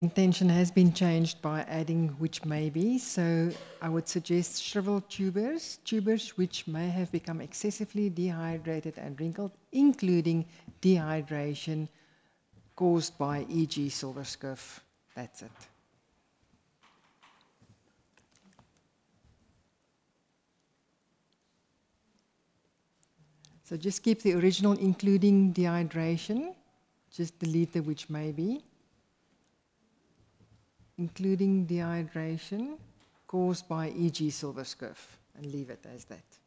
Intention has been changed by adding which may be, so I would suggest shriveled tubers, tubers which may have become excessively dehydrated and wrinkled, including dehydration caused by e.g. silver skiff. That's it. So just keep the original including dehydration, just delete the which may be, including dehydration caused by e.g. silver skiff, and leave it as that.